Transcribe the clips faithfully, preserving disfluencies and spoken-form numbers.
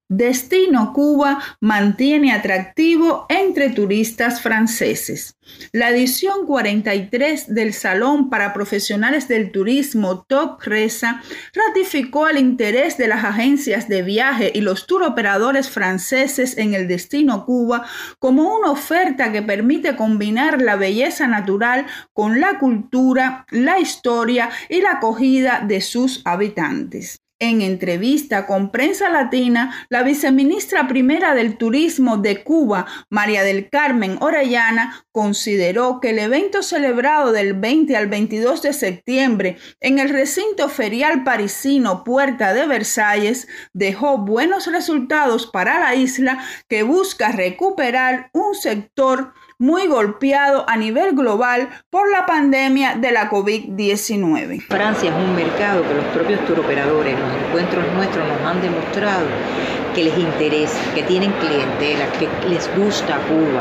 Destino Cuba mantiene atractivo entre turistas franceses. La edición cuarenta y tres del Salón para Profesionales del Turismo TopResa ratificó el interés de las agencias de viaje y los turoperadores franceses en el destino Cuba como una oferta que permite combinar la belleza natural con la cultura, la historia y la acogida de sus habitantes. En entrevista con Prensa Latina, la viceministra primera del Turismo de Cuba, María del Carmen Orellana, consideró que el evento celebrado del veinte al veintidós de septiembre en el recinto ferial parisino Puerta de Versalles dejó buenos resultados para la isla, que busca recuperar un sector muy golpeado a nivel global por la pandemia de la COVID diecinueve. Francia es un mercado que los propios turoperadores en los encuentros nuestros nos han demostrado que les interesa, que tienen clientela, que les gusta Cuba,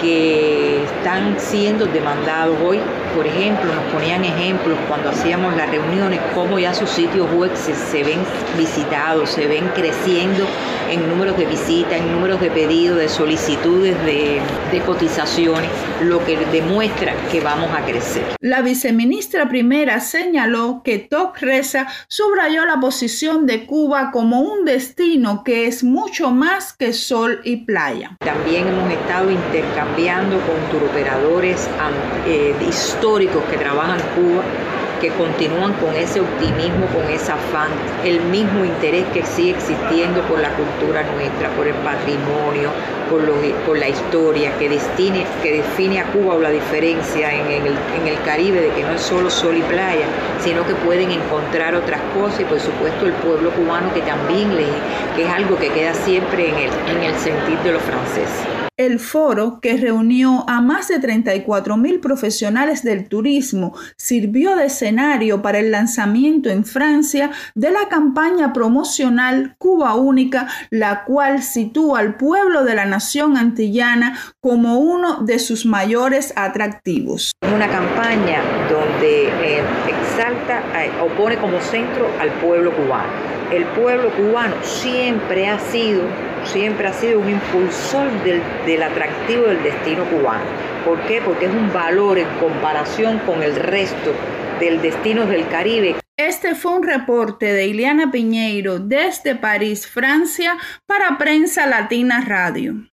que están siendo demandados. Hoy, por ejemplo, nos ponían ejemplos cuando hacíamos las reuniones, cómo ya sus sitios web se, se ven visitados, se ven creciendo en números de visitas, en números de pedidos, de solicitudes, de, de cotizaciones, lo que demuestra que vamos a crecer. La viceministra primera señaló que TopResa subrayó la posición de Cuba como un destino que es mucho más que sol y playa. También hemos estado intercambiando con turoperadores eh, históricos que trabajan en Cuba, que continúan con ese optimismo, con ese afán, el mismo interés que sigue existiendo por la cultura nuestra, por el patrimonio, por, lo, por la historia que, destine, que define a Cuba, o la diferencia en, en, el, en el Caribe, de que no es solo sol y playa, sino que pueden encontrar otras cosas, y por supuesto el pueblo cubano, que también le, que es algo que queda siempre en el, en el sentir de los franceses. El foro, que reunió a más de treinta y cuatro mil profesionales del turismo, sirvió de escenario para el lanzamiento en Francia de la campaña promocional Cuba Única, la cual sitúa al pueblo de la nación antillana como uno de sus mayores atractivos. Una campaña donde eh, exalta eh, o pone como centro al pueblo cubano. El pueblo cubano siempre ha sido, siempre ha sido un impulsor del, del atractivo del destino cubano. ¿Por qué? Porque es un valor en comparación con el resto del destino del Caribe. Este fue un reporte de Ileana Piñeiro desde París, Francia, para Prensa Latina Radio.